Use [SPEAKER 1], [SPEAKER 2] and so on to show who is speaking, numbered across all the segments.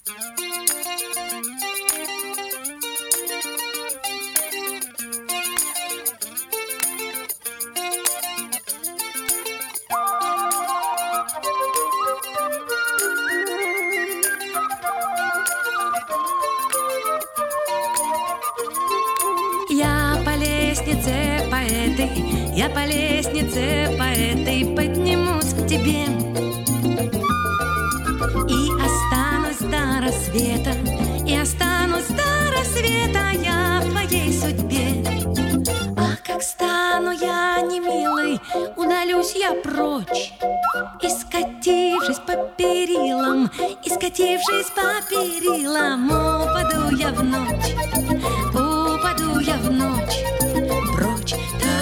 [SPEAKER 1] Я по лестнице по этой поднимусь к тебе и останусь до рассвета, и останусь до рассвета я в твоей судьбе. А как стану я немилой, удалюсь я прочь, и скатившись по перилам, и скатившись по перилам, упаду я в ночь, упаду я в ночь прочь.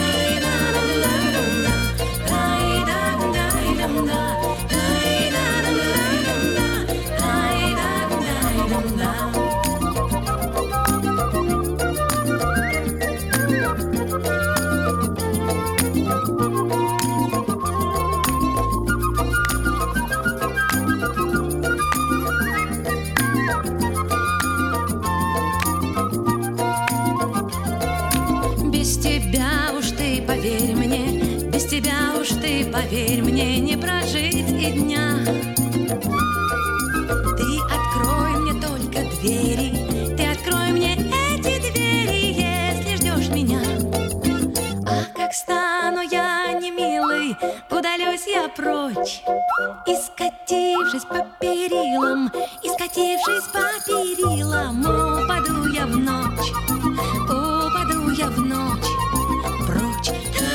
[SPEAKER 1] Без тебя уж ты, поверь мне, без тебя уж ты, поверь мне, не прожить и дня. Ты открой мне только двери, ты открой мне эти двери, если ждешь меня. А как стану я немилой, удалюсь я прочь, и скатившись по перилам, и скатившись по перилам, упаду я в ночь, упаду я в ночь прочь.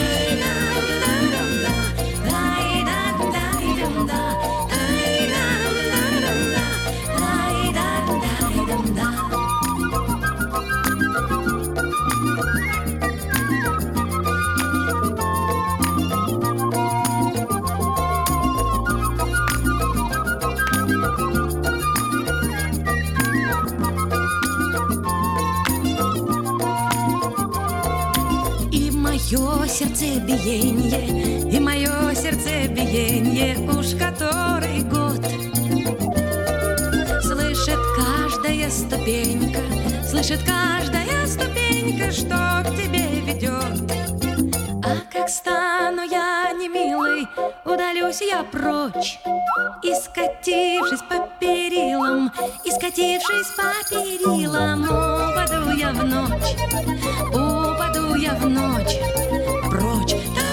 [SPEAKER 1] Мое сердцебиение, и мое сердцебиение уж который год слышит каждая ступенька, слышит каждая ступенька, что к тебе ведет. А как стану я немилой, удалюсь я прочь, и скатившись по перилам, и скатившись по перилам, упаду я в ночь, упаду я в ночь прочь.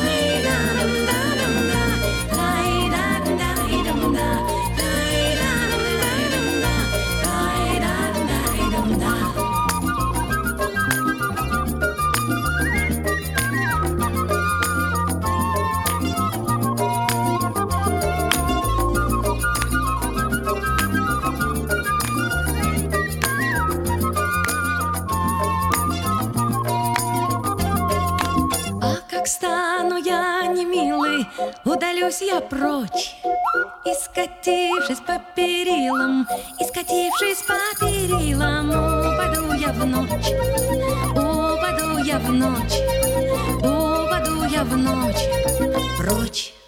[SPEAKER 1] Стану я немилой, удалюсь я прочь, и скатившись по перилам, и скатившись по перилам, упаду я в ночь, упаду я в ночь, упаду я в ночь прочь.